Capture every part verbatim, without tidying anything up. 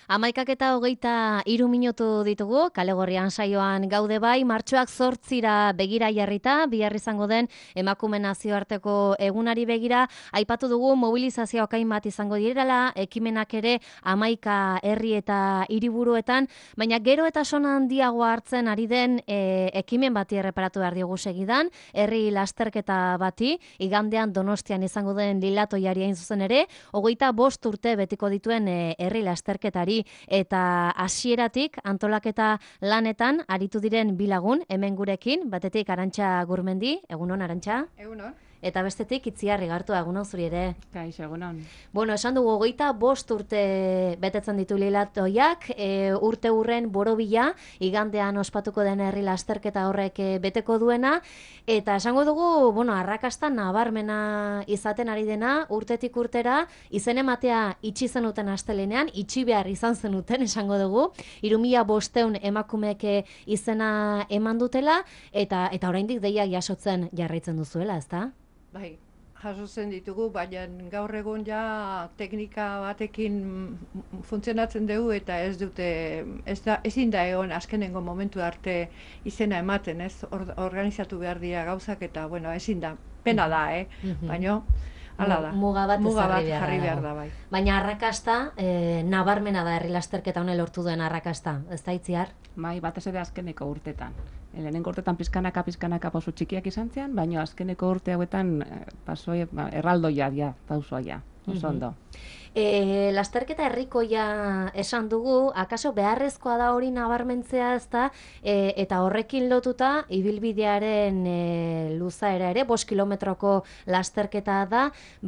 Hamaikak eta hogeita hiru minutu ditugu, Kalegorrian saioan gaude bai, martxoak zortzira begira jarrita, bihar izango den emakume nazioarteko egunari begira, aipatu dugu mobilizazio okain bat izango direla, ekimenak ere hamaika herri eta hiriburuetan, baina gero eta sona handiagoa hartzen ari den e, ekimen bati erreparatu behar diogu segidan, herri lasterketa bati, igandean Donostian izango den Lilatoiari hain zuzen ere, hogeita bost urte betiko dituen e, herri lasterketari, eta hasieratik antolaketa lanetan aritu diren bilagun hemen gurekin, batetik Arantxa Gurmendi, egunon Arantxa? Egunon. Eta bestetik Itziar Igartua, egunon zuri ere. Kaixo, egunon. Bueno, esan dugu hogeita bost urte betetzen ditu Lilatoiak, e, urte urren borobila, igandean ospatuko den herri lasterketa horrek e, beteko duena, eta esango dugu, bueno, arrakasta nabarmena izaten ari dena, urtetik urtera, izen ematea itxi zenuten astelenean, itxi behar izan zenuten, esango dugu, hiru mila bosteun emakumeke izena eman dutela, eta eta oraindik deia jasotzen jarraitzen duzuela, ezta? Bai, jasotzen ditugu, baina gaur egun ja teknika batekin funtzionatzen dugu eta ez dute, ez da, ezin da egon azkenengo momentu arte izena ematen, ez? Or, organizatu behar dira gauzak eta, bueno, ezin da, pena da, eh? Baina, hala da. Muga bat, Muga bat jarri, jarri behar da, da, bai. Baina arrakasta, e, nabarmena da herri lasterketa honen lortu duen arrakasta, ez da Itziar? Bai, batez ere azkeneko urtetan. Lehenengo urtetan pizkanaka pizkanaka pauso txikiak izan zian, baina azkeneko urte hauetan pasoi, ba, erraldoia ja, pausoa ja, oso ondo. E, lasterketa herrikoia esan dugu, akaso beharrezkoa da hori nabarmentzea ez da, e, eta horrekin lotuta, ibilbidearen e, luzaera ere, bost kilometroko lasterketa da,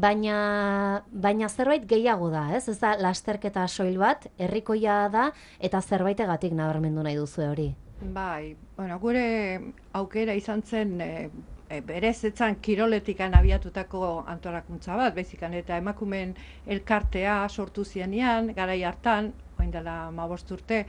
baina, baina zerbait gehiago da, ez? Ez da lasterketa soil bat, herrikoia da, eta zerbaitegatik nabarmendu nahi duzu hori. Bai, bueno, gure aukera izan zen e, e, berez etzan kiroletikan abiatutako antolakuntza bat, bezikan, eta emakumeen elkartea sortu zienean, garai hartan, orain dela hamabost urte,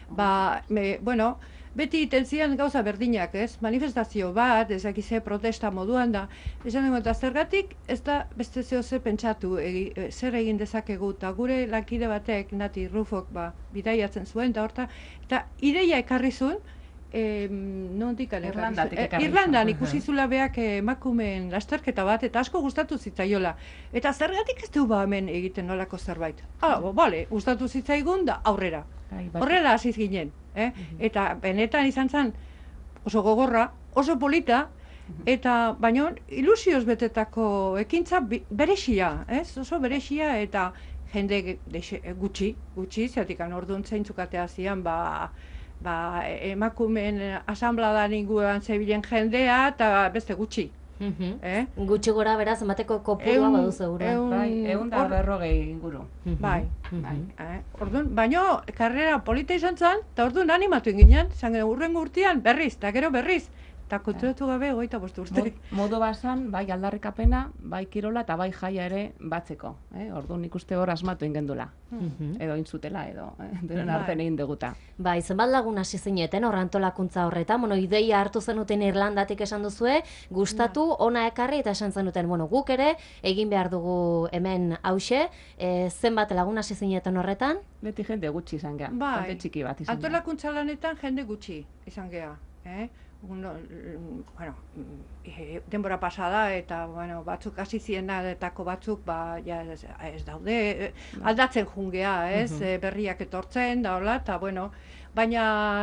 ba, me, bueno, beti iten zian gauza berdinak, ez? Manifestazio bat, ezakize protesta moduan da, esan dugu eta zergatik, ez da beste zehose pentsatu, egi, e, zer egin dezakegu, eta gure lankide batek, Nati Rufok, ba, bidaiatzen zuen, eta horta, eta ideia ekarri zuen, e, nondik Irlandatik ekarri zuen. Irlandan ikusi zula beak emakumeen lasterketa bat, eta asko gustatu zitzaiola. Eta zergatik ez du ba hemen egiten nolako zerbait. Ah, bo, bale, gustatu zitzaigun da aurrera. Horrela hasi ginen, eh? Eta benetan izan zen oso gogorra, oso polita, eta baino ilusioz betetako ekintza berexia, ez? Oso berexia eta jende dexe, gutxi, gutxi, zertikan orduan zeintzukatea zian, ba, ba, emakumeen asanbladan inguruan zebilen jendea eta beste gutxi. Uh-huh. eh? Gutxi gora beraz emateko kopurua badu segura. Bai, egun da berrogei inguru. Bai, bai. Eh? Orduan, baino karrera polita izan zen, eta orduan animatu ginen, zan urrengo urtean berriz, eta gero berriz, eta konturatu gabe hogeita bost urte. Modu basan, bai aldarrikapena, bai kirola eta bai jaia ere batzeko. Eh? Orduan ikuste hor asmatu ingendula. Uh-huh. Edo intzutela, edo eh? Deren artean egin deguta. Bai, zenbat lagun hasi zineten hor antolakuntza horretan, bueno, ideia hartu zenuten Irlandatik esan duzue, gustatu, ona ekarri eta esan zenuten, bueno, guk ere egin behar dugu hemen hause, e, zenbat lagun hasi zineten horretan? Beti jende gutxi izan geha, bai, jende txiki bat izan geha. Antolakuntza lanetan jende gutxi izan geha, eh? Uno, bueno, denbora pasada eta bueno, batzuk hasi zienetako batzuk ba, ja, ez, ez daude, aldatzen jungea, ez, uh-huh. Berriak etortzen, da hola, eta bueno, baina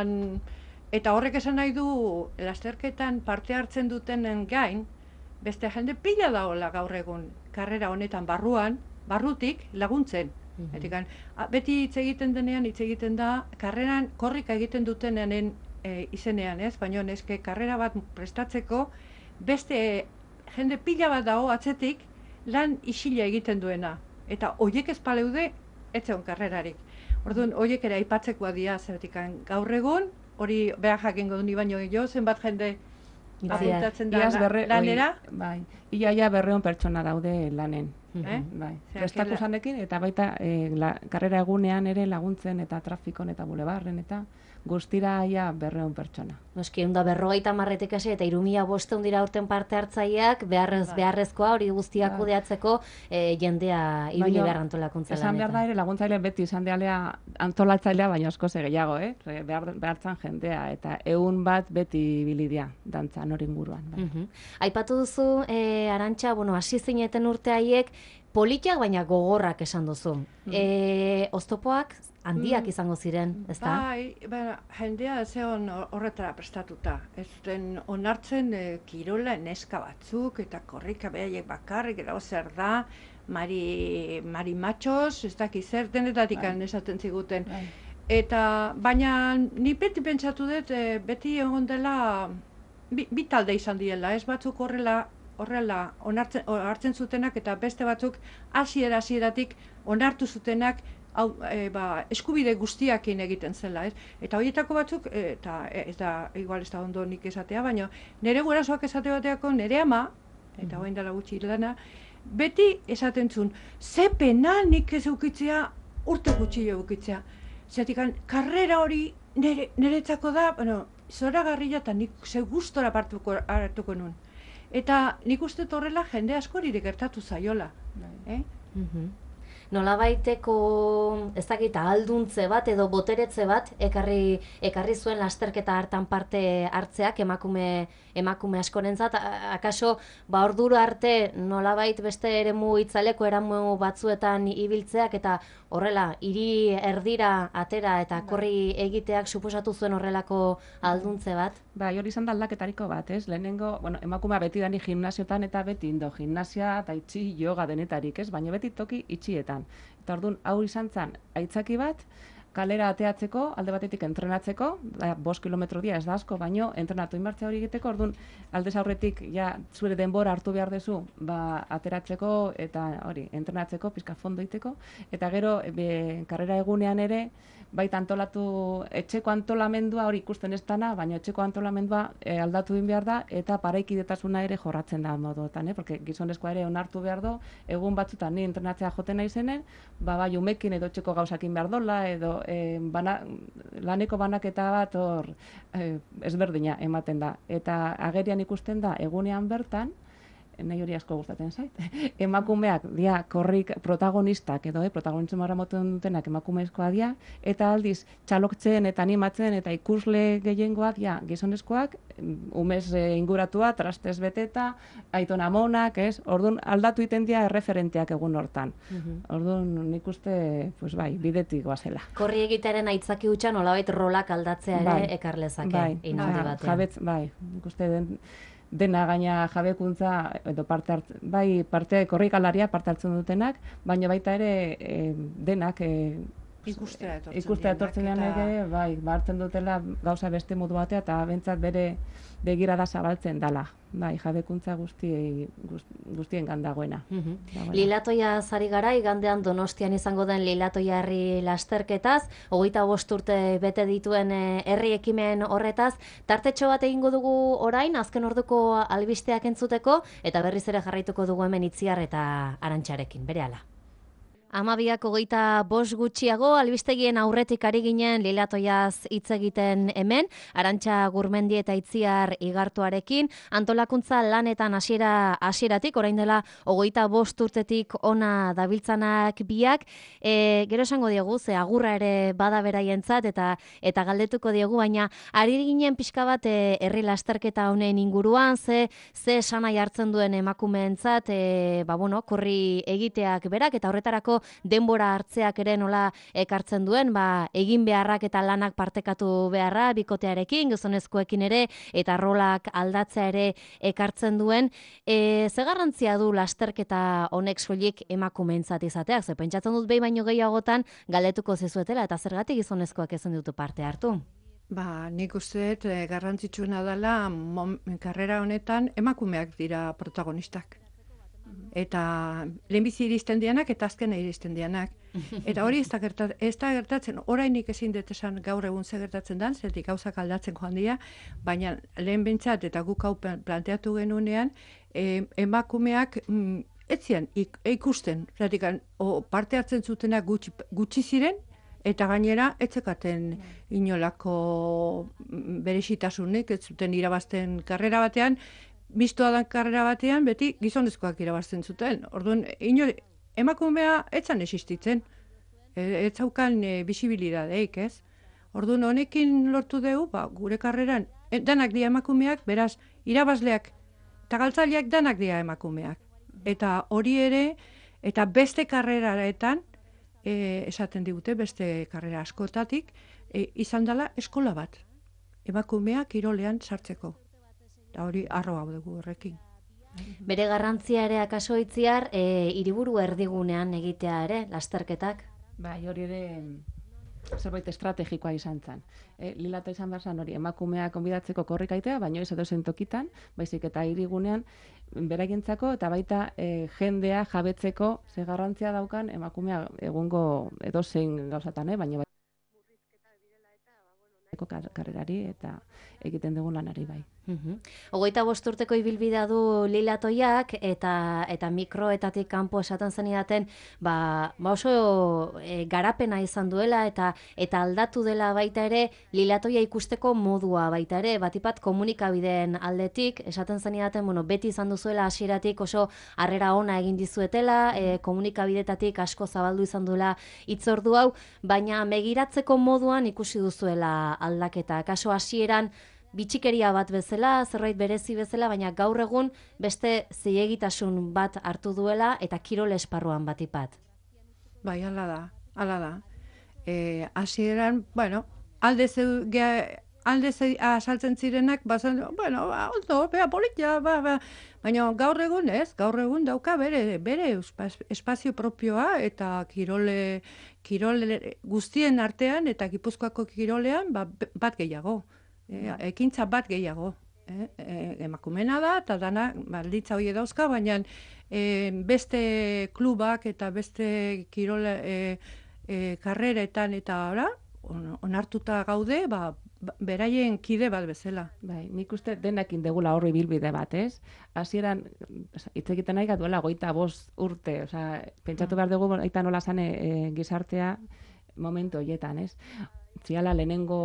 eta horrek esan nahi du lasterketan parte hartzen dutenen gain, beste jende pila daola gaur egun karrera honetan barruan, barrutik laguntzen. Uh-huh. Etikan, beti hitz egiten denean, hitz egiten da, karreran korrika egiten dutenen E, izenean, ez, baina neske karrera bat prestatzeko beste jende pila bat dago atzetik lan isila egiten duena. Eta hoiek ez paleude, ez zeon karrerarik. Orduan, hoiek ere aipatzekoa dira zertik gaur egun, hori behar jakingo duni baino gehiago, zenbat jende apuntatzen da berre, lanera. Oi, bai, iaia berreun pertsona daude lanen. Eh? Bai, Osea, prestatu que la- zanekin, eta baita e, la, karrera egunean ere laguntzen eta trafikon eta bulebarren eta guztira ja berreun pertsona. Noski, egun da berrogeita marretik hasi eta irumila bosteun dira urten parte hartzaileak, beharrez, Bai. beharrezkoa hori guztiak Bai. kudeatzeko e, jendea ibili Baina, behar antolakuntza Esan behar da ere laguntzaile beti izan dealea antolatzailea, baina asko ze gehiago, eh? Ze Behar, behartzan jendea, eta egun bat beti bilidia dantzan hori inguruan. Bai. Mhm. Aipatu duzu, e, Arantxa, bueno, hasi zineten urte haiek, politak baina gogorrak esan duzu. E, oztopoak handiak Mm. izango ziren, ezta? Bai, ba, jendea zeon horretara prestatuta. Ez den onartzen e, kirola neska batzuk eta korrika behaiek bakarrik, eta zer da, mari, mari matxos, ez daki zer, denetatik Bai. esaten ziguten. Bai. Eta, baina ni beti pentsatu dut, e, beti egon dela, bi, bi talde izan diela, ez batzuk horrela, horrela onartzen, hartzen zutenak, eta beste batzuk hasiera hasieratik onartu zutenak, hau, e, ba, eskubide guztiakin egiten zela, ez? Eta horietako batzuk, e, eta e, ez da, igual ez da ondo nik esatea, baina nire gurasoak esate bateako nire ama, eta orain dela gutxi hil dena, beti esaten zuen, ze pena nik ez eukitzea, urte gutxi eukitzea. Zeratik, karrera hori nire, niretzako da, bueno, zoragarria eta nik ze gustora hartuko, hartuko nun. Eta nik uste dut horrela jende askori gertatu zaiola. Eh? Mhm. Nolabaiteko, ez dakit, ahalduntze bat edo boteretze bat ekarri, ekarri zuen lasterketa hartan parte hartzeak emakume emakume askorentzat, A- akaso ba orduro arte nolabait beste eremu itzaleko eremu batzuetan ibiltzeak eta horrela hiri erdira atera eta korri egiteak suposatu zuen horrelako ahalduntze bat. Bai, hori izan da aldaketariko bat, ez? Lehenengo, bueno, emakumea beti dani gimnasiotan eta beti indo gimnasia, tai chi, yoga denetarik, ez? Baina beti toki itxietan. Eta orduan, hau izan zen, aitzaki bat, kalera ateatzeko, alde batetik entrenatzeko, da, bost kilometro dia ez da asko, baino entrenatu inbartzea hori egiteko, orduan, aldez aurretik, ja, zure denbora hartu behar dezu, ba, ateratzeko eta hori, entrenatzeko, pizka fondo iteko, eta gero, be, karrera egunean ere, baita antolatu, etxeko antolamendua hori ikusten ez dana, baina etxeko antolamendua e, aldatu egin behar da, eta paraikidetasuna ere jorratzen da moduetan, eh? Porque gizonezkoa ere onartu behar do, egun batzutan ni entrenatzea joten naizenen, ba, bai umekin edo etxeko gauzakin behar dola, edo e, bana, laneko banaketa bat hor e, ezberdina ematen da. Eta agerian ikusten da, egunean bertan, nahi hori asko gustatzen zait. Emakumeak dia korrik protagonistak edo eh, protagonismo moten dutenak emakumezkoa dia, eta aldiz txaloktzen eta animatzen eta ikusle gehiengoak dia gizonezkoak, umez e, inguratua, trastez beteta, aiton amonak, ez? Orduan aldatu iten dia erreferenteak egun hortan. Orduan nik uste, pues bai, bidetik goazela. Korri egitearen aitzaki hutsa nolabait rolak aldatzea ere Bai. ekar lezake Bai, inaldi ja, batean. jabetz, bai, nik uste den, dena gaina jabekuntza edo parte hart, bai parte korrikalaria parte hartzen dutenak, baina baita ere e, denak e, Ikustera etortzen ikustera direnak etortzen direnak eta- ere, bai, ba, hartzen dutela gauza beste modu batea eta bentsat bere begirada zabaltzen dala. Bai, jabekuntza guzti guzti, guztien dagoena. Mhm. Dagoena. Lilatoia zari gara, igandean Donostian izango den Lilatoia herri lasterketaz, hogeita bost urte bete dituen eh, herri ekimen horretaz, tartetxo bat egingo dugu orain, azken orduko albisteak entzuteko, eta berriz ere jarraituko dugu hemen Itziar eta Arantxarekin, berehala. Amabiak hogeita bost gutxiago, albistegien aurretik ari ginen Lilatoiaz hitz egiten hemen, Arantxa Gurmendi eta Itziar Igartuarekin, antolakuntza lanetan hasiera hasieratik, orain dela hogeita bost urtetik ona dabiltzanak biak, e, gero esango diegu, ze agurra ere bada beraientzat eta eta galdetuko diegu, baina ari ginen pixka bat e, herri lasterketa honen inguruan, ze ze esanai hartzen duen emakumeentzat, e, ba bueno, korri egiteak berak eta horretarako denbora hartzeak ere nola ekartzen duen, ba, egin beharrak eta lanak partekatu beharra bikotearekin, gizonezkoekin ere, eta rolak aldatzea ere ekartzen duen. E, ze garrantzia du lasterketa honek soilik emakumeentzat izateak? Ze pentsatzen dut behin baino gehiagotan galdetuko zizuetela, eta zergatik gizonezkoak ezin ditu parte hartu? Ba, nik uste dut eh, garrantzitsuena dela mom, karrera honetan emakumeak dira protagonistak. Eta lehenbizi iristen dianak eta azken iristen dianak. Eta hori ez da, gertat, ez da gertatzen, orainik ezin dut esan gaur egun ze gertatzen dan, zetik gauzak aldatzen joan dira, baina lehen bentsat eta guk hau planteatu genunean, e, emakumeak mm, ez zian ik, ikusten, zeratik, o, parte hartzen zutenak gutxi, gutxi ziren, eta gainera, etzekaten inolako berezitasunik, ez zuten irabazten karrera batean, mistoa dan karrera batean, beti gizonezkoak irabazten zuten. Orduan, ino, emakumea etzan existitzen, ez zaukan e, bisibilidadeik, ez? Orduan, honekin lortu dugu, ba, gure karreran, e, danak dira emakumeak, beraz, irabazleak eta galtzaileak danak dira emakumeak. Eta hori ere, eta beste karreraretan, e, esaten digute, beste karrera askotatik, e, izan dela eskola bat. Emakumeak kirolean sartzeko. Eta hori arro hau dugu horrekin. Bere garrantzia ere akaso itziar, e, hiriburu erdigunean egitea ere, lasterketak? Bai, hori ere zerbait estrategikoa izan zen. E, Lilata izan behar zen hori, emakumeak konbidatzeko korrikaitea, baino ez edozein tokitan, baizik eta hirigunean beragentzako eta baita e, jendea jabetzeko ze garrantzia daukan emakumea egungo edozein gauzatan, eh? Baina baita karrerari eta egiten dugun lanari bai. Uhum. Hogeita bost urteko ibilbidea du Lilatoiak eta eta mikroetatik kanpo esaten zenidaten, ba, ba oso e, garapena izan duela eta eta aldatu dela baita ere Lilatoia ikusteko modua baita ere, batipat komunikabideen aldetik esaten zenidaten, bueno, beti izan duzuela hasieratik oso harrera ona egin dizuetela, e, komunikabidetatik asko zabaldu izan duela hitzordu hau, baina begiratzeko moduan ikusi duzuela aldaketa. Kaso hasieran bitxikeria bat bezala, zerbait berezi bezala, baina gaur egun beste zilegitasun bat hartu duela eta kirol esparruan batipat. Bai, hala da, hala da. Eh, hasieran, bueno, alde zeu, gea, alde ze, asaltzen zirenak, bazan, bueno, ba, ondo, bea, politia, ba, ba. Baina gaur egun ez, gaur egun dauka bere, bere espazio propioa eta kirole, kirole guztien artean eta Gipuzkoako kirolean ba, bat gehiago. E, ekintza bat gehiago. E, e, emakumena da, eta dana balditza hori dauzka, baina e, beste klubak eta beste kirole e, e, karreretan eta ora, on, onartuta gaude, ba, beraien kide bat bezala. Bai, nik uste denekin degula horri bilbide bat, ez? Hasieran hitz egiten nahi duela goita bost urte, osea, pentsatu behar dugu aita nola zan e, gizartea momentu horietan, ez? Ziala lehenengo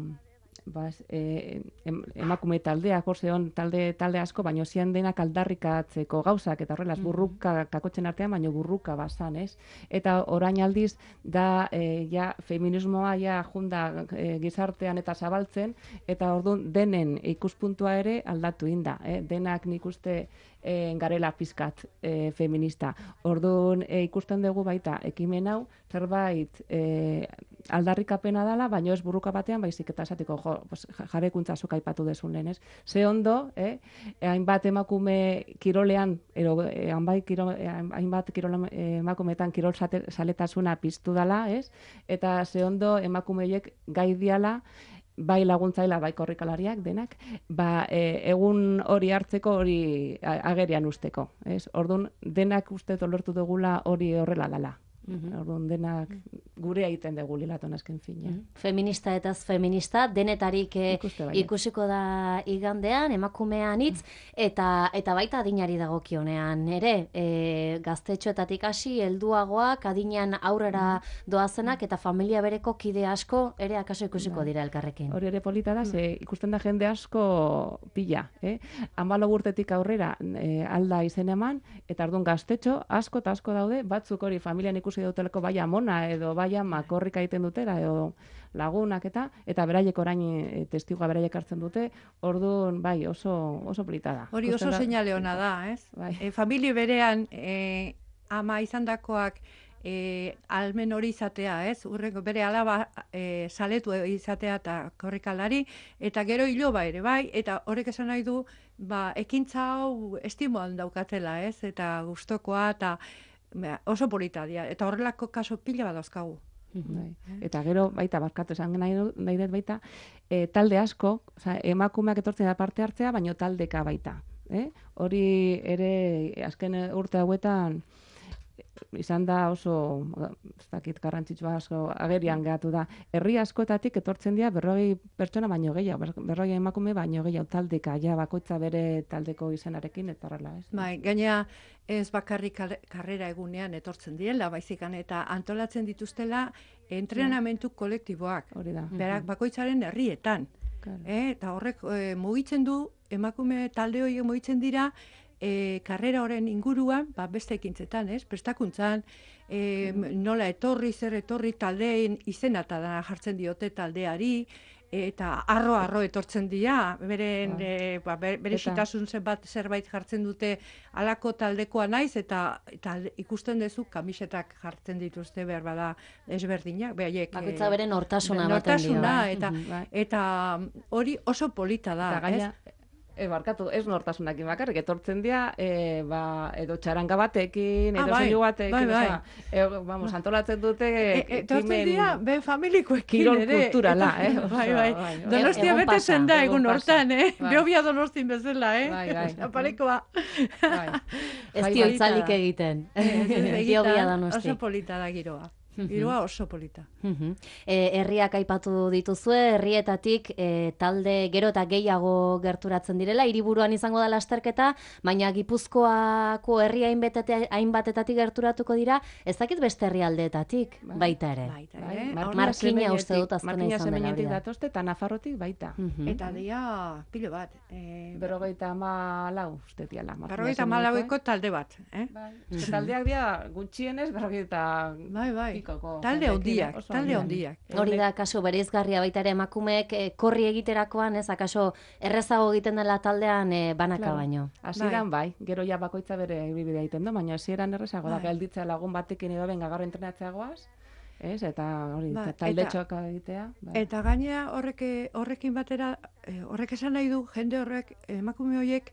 Bas, e, em, emakume taldeak, orzeon talde, talde asko, baino zian denak aldarrikatzeko gauzak, eta horrela, burruka kakotzen artean, baino burruka bazan, ez? Eta orain aldiz, da, e, ja, feminismoa ja junda e, gizartean eta zabaltzen, eta orduan denen ikuspuntua ere aldatu inda, eh? Denak nik uste e, garela pizkat e, feminista. Orduan e, ikusten dugu baita, ekimen hau, zerbait e, aldarrikapena dela, baino ez burruka batean, baizik eta esatiko, jo, pues, jabekuntza zuk aipatu dezun lehen, ez? Ze ondo, eh? hainbat emakume kirolean, ero, eh, hainbat, kiro, eh, hainbat kirol, eh, emakumeetan kirol saletasuna piztu dela, ez? Eta ze ondo emakume horiek gai diala, bai laguntzaila, bai korrikalariak denak, ba, e, egun hori hartzeko hori agerian usteko, ez? Orduan, denak uste lortu dugula hori horrela dela. Mm-hmm. Orduan denak gure egiten dugu Lilaton azken fina. Mm-hmm. Feminista eta ez feminista, denetarik eh, bai, ikusiko da igandean, emakumean hitz, eta eta baita adinari dagokionean ere, e, gaztetxoetatik hasi, helduagoak, adinean aurrera doazenak, eta familia bereko kide asko ere akaso ikusiko dira elkarrekin. Hori ere polita da, ze ikusten da jende asko pila. Eh? Hamalo urtetik aurrera e, alda izen eman, eta orduan gaztetxo asko eta asko daude, batzuk hori familian ikusi dutelako baia mona edo baia makorrika egiten dutela edo lagunak eta eta beraiek orain e, testigua beraiek hartzen dute. Orduan bai, oso oso polita da. Hori oso seinale ona da, ez? Bai. E, familia berean e, ama izandakoak e, almen hori izatea, ez? Urrengo bere alaba e, saletu izatea eta korrikalari, eta gero iloba ere, bai, eta horrek esan nahi du, ba, ekintza hau estimoan daukatela, ez? Eta gustokoa eta oso polita dira, eta horrelako kaso pila bat dauzkagu. Bai. Eta gero, baita, barkatu esan nahi dut baita, e, talde asko, oza, emakumeak etortzen da parte hartzea, baino taldeka baita. Eh? Hori ere, azken urte hauetan, izan da oso, ez dakit garrantzitsua asko agerian gehatu da. Herri askoetatik etortzen dira berrogei pertsona baino gehiago, berrogei emakume baino gehiago taldeka, ja bakoitza bere taldeko izenarekin eta horrela, ez? Bai, gaina ez bakarrik karrera egunean etortzen direla, baizikan eta antolatzen dituztela entrenamentu kolektiboak. Hori da. Berak bakoitzaren herrietan. Claro. Eh, eta horrek e, mugitzen du, emakume talde horiek mugitzen dira, e, karrera horren inguruan, ba, beste ekintzetan, ez? Prestakuntzan, e, nola etorri, zer etorri taldeen izena eta dana jartzen diote taldeari, eta arro-arro etortzen dira, beren, e, ba, bere xitasun zenbat zerbait jartzen dute alako taldekoa naiz, eta, eta ikusten duzu kamisetak jartzen dituzte behar bada ezberdinak. Behaiek, bakoitza bere nortasuna ematen dio. Nortasuna, eta, eta hori oso polita da, ez? E, barkatu, ez nortasunakin bakarrik, etortzen dira, e, ba, edo txaranga batekin, edo ah, bai, soinu batekin, bai, bai. Oza, e, vamos, antolatzen dute... E, etortzen dira, ben familikoekin kirol ere. kulturala, eh? Bai, bai. Donostia bete zen da egun hortan, eh? Bai. Beobia Donostin bezala, eh? Bai, bai. Aparekoa. Bai. Ez dioitzalik egiten. Beobia Donosti. Oso polita da giroa. Giroa oso polita. E, herriak aipatu dituzue, herrietatik e, talde gero eta gehiago gerturatzen direla, hiriburuan izango da lasterketa, baina Gipuzkoako herria hainbatetatik gerturatuko dira, ez dakit beste herrialdeetatik, bai. baita ere. Baita ere. Bai. Markina uste dut azkena izan dela hori da. Datozte, eta Nafarrotik baita. Eta dia, pilo bat. E, Berrogeita malau, uste diala. Berrogeita malaueko talde bat. Eh? Bai. Taldeak dira gutxienez, berrogeita... Bai, bai. Talde hondiak, talde hondiak. Hori da, kaso bereizgarria baita ere emakumeek e, korri egiterakoan, ez, akaso errezago egiten dela taldean e, banaka claro. baino. Hasieran bai. bai, gero ja bakoitza bere ibibidea egiten du, baina hasieran errezago bai. da, gelditzea lagun batekin edo benga gaur entrenatzeagoaz, ez, eta hori, bai. taldetxoak egitea. Bai. Eta gainea horrek, horrekin batera, e, horrek esan nahi du, jende horrek, emakume horiek,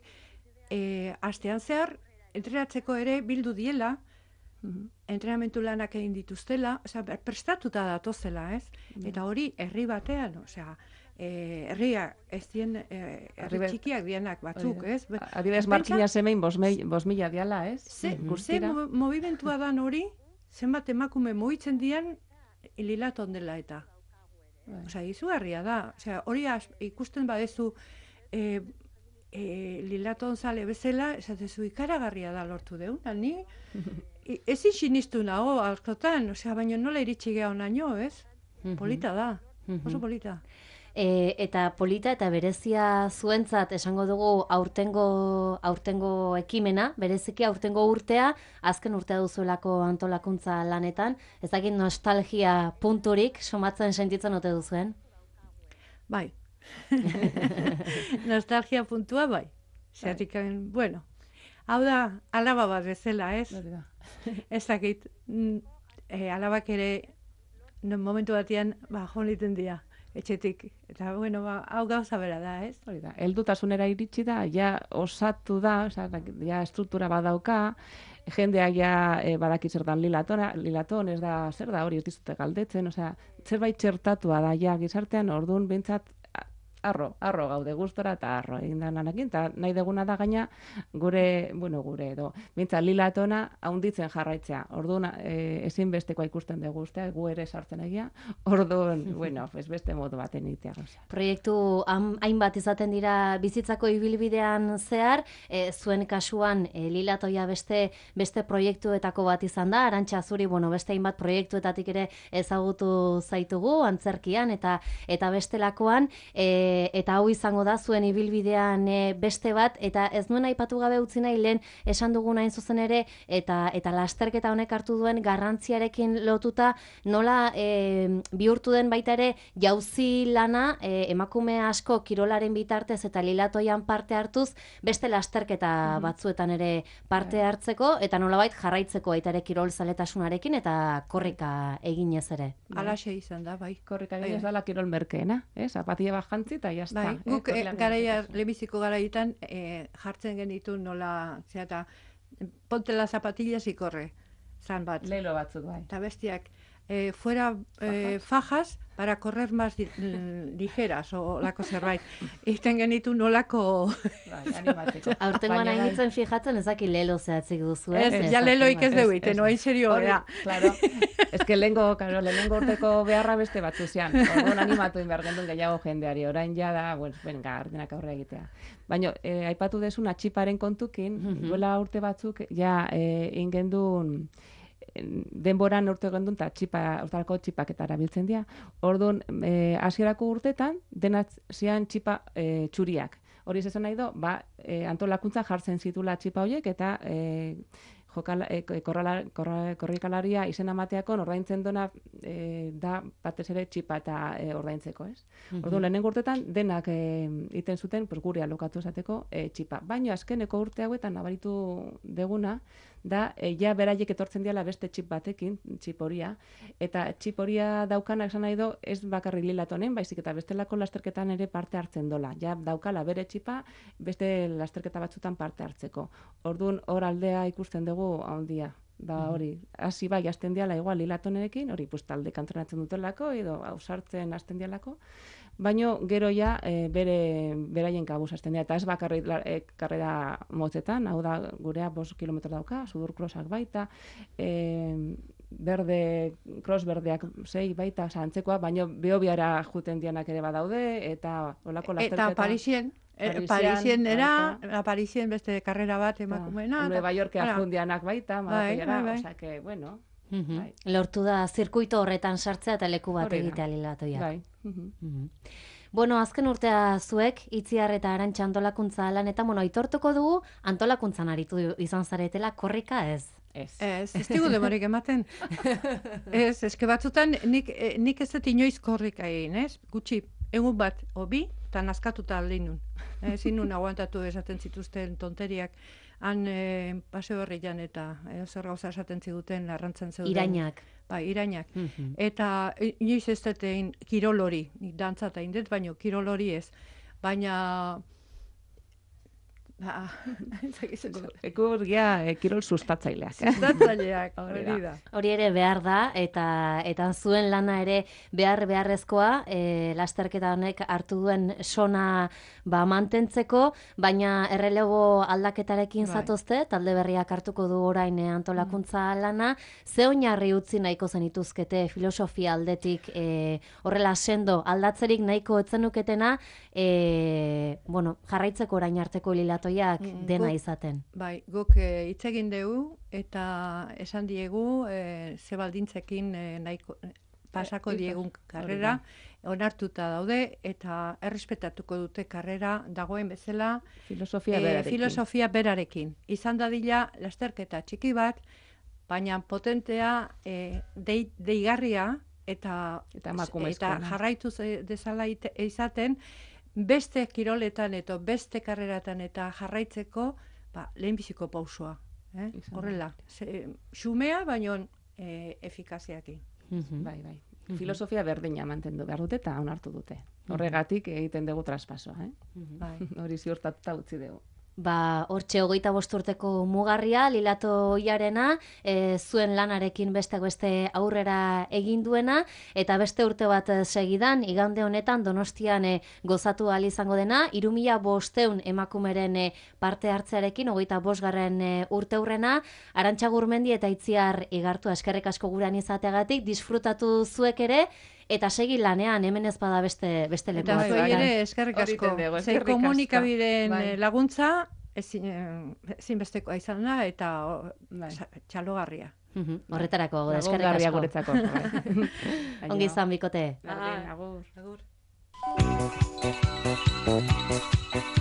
e, astean zehar, entrenatzeko ere bildu diela, entrenamentu lanak egin dituztela, osea, prestatuta datozela, ez? Eta hori herri batean, osea, eh, herria ez dien, eh, herri txikiak dienak batzuk, ez? Adibidez, Markina zemein bos mila diala, ez? Ze, ze movimentua dan hori, zenbat emakume mugitzen dian, lilaton dela eta. Osea, izugarria da. Osea, hori ikusten badezu, eh, E, lilaton zale bezala, esatezu ikaragarria da lortu deuna, ni ezin sinistu nago askotan, osea, baina nola iritsi geha onaino, ez? Polita da, oso polita. E, eta polita eta berezia zuentzat esango dugu aurtengo, aurtengo ekimena, bereziki aurtengo urtea, azken urtea duzuelako antolakuntza lanetan, ez dakit nostalgia punturik somatzen sentitzen ote duzuen? Bai. Nostalgia puntua bai. Zeratik, bueno, hau da, alaba bat bezala, ez? Ez dakit, e, alabak ere momentu batean ba, joniten dira, etxetik. Eta, bueno, ba, hau gauza bera da, ez? Hori da, heldutasunera iritsi da, ja osatu da, oza, ja estruktura badauka, jendeak ja e, badaki zer dan lilatona, lilaton, ez da, zer da hori ez dizute galdetzen, osea, zerbait txertatua da, ja, gizartean, orduan behintzat, arro, arro gaude gustora eta arro egin da lanakin, eta nahi deguna da gaina gure, bueno, gure edo, bintza lilatona haunditzen jarraitzea. Orduan, e, ezinbestekoa ikusten dugu ustea, gu ere sartzen egia, orduan, bueno, pues beste modu baten egitea. Proiektu hainbat izaten dira bizitzako ibilbidean zehar, e, zuen kasuan e, lilatoia beste beste proiektuetako bat izan da, Arantxa zuri, bueno, beste hainbat proiektuetatik ere ezagutu zaitugu, antzerkian eta eta bestelakoan, e, eta hau izango da zuen ibilbidean e, beste bat, eta ez nuen aipatu gabe utzi nahi lehen esan dugun hain zuzen ere, eta eta lasterketa honek hartu duen garrantziarekin lotuta, nola e, bihurtu den baita ere jauzi lana e, emakume asko kirolaren bitartez eta lilatoian parte hartuz, beste lasterketa mm-hmm. batzuetan ere parte hartzeko, eta nolabait jarraitzeko baita ere kirol zaletasunarekin eta korrika eginez ere. Alaxe izan da, bai. Korrika eginez dala kirol merkeena, eh? Zapatilla bajantzi eta jazta. Bai, guk eh, garaia, lehenbiziko garaitan eh, jartzen genitu nola, zera, ponte la zapatillas y corre, zan bat. Lelo batzuk, bai. Eta bestiak, eh, fuera eh, fajas, para correr más di, ligeras, o lako zerbait. Iten genitu nolako... Bai, animateko. Aurtengoan hainitzen fijatzen ezaki lelo zehatzik duzu, ez? ez? Ja leloik ez dugu iten, oain serio, Hori, ea. claro. Ez que lehengo, claro, lehengo urteko beharra beste batzu zian. Orduan animatu inbar gendun gehiago jendeari. Orain ja da, bueno, venga, ardenak aurre egitea. Baina, eh, aipatu desun atxiparen kontukin, Mhm. duela urte batzuk, ja, eh, ingendun denboran urte gendun eta txipa, hortarako txipak eta erabiltzen dira. Orduan, eh, hasierako urtetan, denak zian txipa eh, txuriak. Hori esan nahi do, ba, eh, antolakuntza jartzen zitula txipa horiek eta eh, jokala, e, korrala, korra, korrikalaria izena mateako ordaintzen dona e, da batez ere txipa eta e, ordaintzeko, ez? Mhm. Orduan, lehenengo urtetan denak e, iten zuten pues, gure alokatu esateko e, txipa. Baina azkeneko urte hauetan nabaritu deguna, da, e, ja beraiek etortzen diala beste txip batekin, txip horia, eta txip horia daukanak esan nahi do, ez bakarrik lilatonen, baizik eta bestelako lasterketan ere parte hartzen dola. Ja daukala bere txipa, beste lasterketa batzutan parte hartzeko. Orduan, hor aldea ikusten dugu handia. Ba hori, hasi bai hasten diala igual lilatonerekin, hori pues talde kantronatzen dutelako edo ausartzen hasten dialako. Baino gero ja e, bere beraien kabuz hasten dira eta ez bakarrik e, karrera motzetan, hau da gurea bost kilometro dauka, sudur crossak baita, e, berde, cross berdeak sei baita, oza, antzekoa, baino behobiara juten dianak ere badaude eta olako lasterketa. Eta Parisien, Eh, Parisien era, Parisien beste karrera bat emakumeena. Nueva Yorkea jundianak baita, bai, maratoiara, bai, bai. osea que, bueno. Mhm. Bai. Lortu da zirkuito horretan sartzea eta leku bat Hori da. egitea lilatoiak. Bai. Mhm. Mhm. Bueno, azken urtea zuek, Itziar eta Arantxa antolakuntza lan eta bueno, aitortuko dugu antolakuntzan aritu izan zaretela korrika ez. Ez. Ez, ez digu demorik ematen. Ez, eske batzutan nik, eh, nik ez dut inoiz korrika egin, ez? Gutxi, egun bat, obi, eta nazkatuta aldein nun. Ezin nun aguantatu esaten zituzten tonteriak. Han e, paseo herrian eta e, zer gauza esaten ziguten arrantzan zeuden. Irainak. Bai, irainak. Mhm. Eta i- inoiz ez dut egin kirol hori, nik dantza eta indet, baina kirol hori ez. Baina... Ba, ez dakit zer esan. Ekur, ja, e, kirol sustatzaileak. Sustatzaileak, Hori hori da. da. Hori ere behar da, eta eta zuen lana ere behar beharrezkoa, e, lasterketa honek hartu duen sona ba, mantentzeko, baina errelebo aldaketarekin Bai. zatozte, talde berriak hartuko du orain e, antolakuntza lana, ze oinarri utzi nahiko zenituzkete filosofia aldetik e, horrela sendo aldatzerik nahiko etzenuketena, e, bueno, jarraitzeko orain arteko lilatoiak Mm, dena guk- izaten. Bai, guk eh, hitz egin dugu eta esan diegu eh, ze baldintzekin eh, nahiko eh, pasako E, diegun hori karrera, onartuta daude eta errespetatuko dute karrera dagoen bezala Filosofia eh, berarekin. filosofia berarekin. Izan dadila lasterketa txiki bat, baina potentea, eh, dei, deigarria eta, Eta emakumezkoena. eta jarraitu ze- dezala ite- izaten, beste kiroletan eta beste karreratan eta jarraitzeko, ba, lehenbiziko pausoa. Eh? Izan da. Horrela, ze, xumea, baino e, efikaziakin. Mhm. Bai, bai. Filosofia berdina mantendu behar dute eta onartu dute. Horregatik egiten dugu traspasoa, eh? Mhm. Bai. Hori ziurtatuta utzi dugu. Ba, hortxe hogeita bost urteko mugarria, lilatoiarena, e, zuen lanarekin beste beste aurrera egin duena, eta beste urte bat eh, segidan, igande honetan Donostian e, gozatu ahal izango dena, irumila bosteun emakumeren e, parte hartzearekin, hogeita bosgarren e, urte hurrena, Arantxa Gurmendi eta Itziar Igartua eskerrik asko gurean izateagatik, disfrutatu zuek ere, eta segi lanean, hemen ez bada beste, beste leku Eta bai, zuei bai. ere eskerrik Hori asko. iten dugu, Ze eskerrik asko. komunikabideen Bai. eh, laguntza ezin, eh, ezinbestekoa izan da eta o, Bai. sa- txalogarria. Mhm, horretarako gaude, eskerrik Lagungarria asko. guretzako. Bai. Baina, Ongi izan bikote. berdin, agur. Agur.